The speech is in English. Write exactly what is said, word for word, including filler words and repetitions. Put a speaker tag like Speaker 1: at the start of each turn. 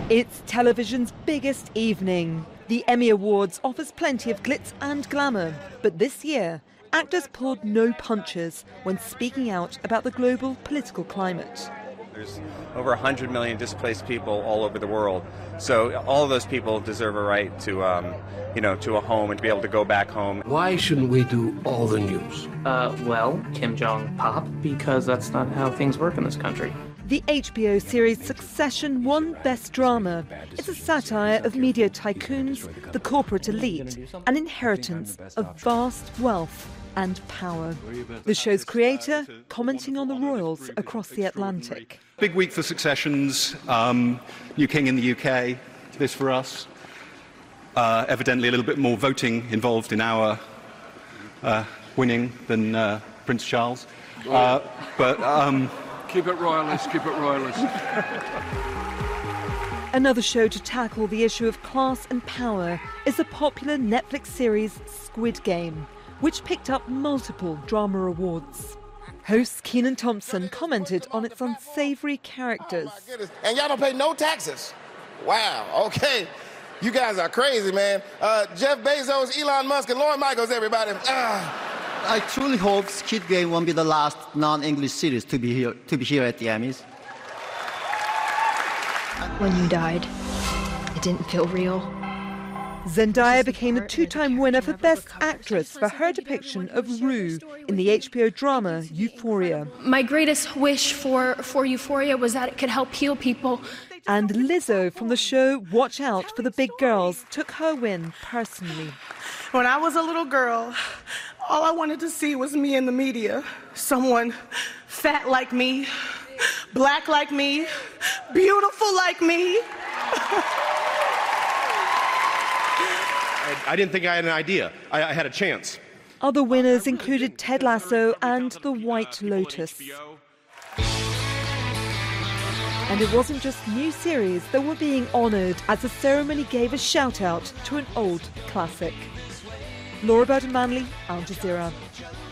Speaker 1: It's television's biggest evening. The Emmy Awards offers plenty of glitz and glamour, but this year, actors pulled no punches when speaking out about the global political climate.
Speaker 2: There's over one hundred million displaced people all over the world, so all of those people deserve a right to, um, you know, to a home and to be able to go back home.
Speaker 3: Why shouldn't we do all the news?
Speaker 4: Uh, well, Kim Jong pop, because that's not how things work in this country.
Speaker 1: The H B O series Succession won Best Drama. It's a satire of media tycoons, the corporate elite, an inheritance of vast wealth and power. The show's creator commenting on the royals across the Atlantic.
Speaker 5: Big week for Successions, um, new king in the U K, this for us. Uh, evidently a little bit more voting involved in our uh, winning than uh, Prince Charles. Uh, but... Um,
Speaker 3: Keep it royalist, keep it royalist.
Speaker 1: Another show to tackle the issue of class and power is the popular Netflix series Squid Game, which picked up multiple drama awards. Host Kenan Thompson commented on its unsavory characters.
Speaker 6: Oh my goodness. And y'all don't pay no taxes. Wow, okay. You guys are crazy, man. Uh, Jeff Bezos, Elon Musk, and Lorne Michaels, everybody. Ah.
Speaker 7: I truly hope Squid Game won't be the last non-English series to be here to be here at the Emmys.
Speaker 8: When you died, it didn't feel real.
Speaker 1: Zendaya became a two-time winner for Best Actress for her depiction of Rue in the H B O drama Euphoria.
Speaker 9: My greatest wish for, for Euphoria was that it could help heal people.
Speaker 1: And Lizzo from the show Watch Out for the Big Girls took her win personally.
Speaker 10: When I was a little girl, all I wanted to see was me in the media. Someone fat like me, black like me, beautiful like me.
Speaker 11: I, I didn't think I had an idea. I, I had a chance.
Speaker 1: Other winners included Ted Lasso and The White Lotus. And it wasn't just new series that were being honoured as the ceremony gave a shout-out to an old classic. Laura Burton Manley, Al Jazeera.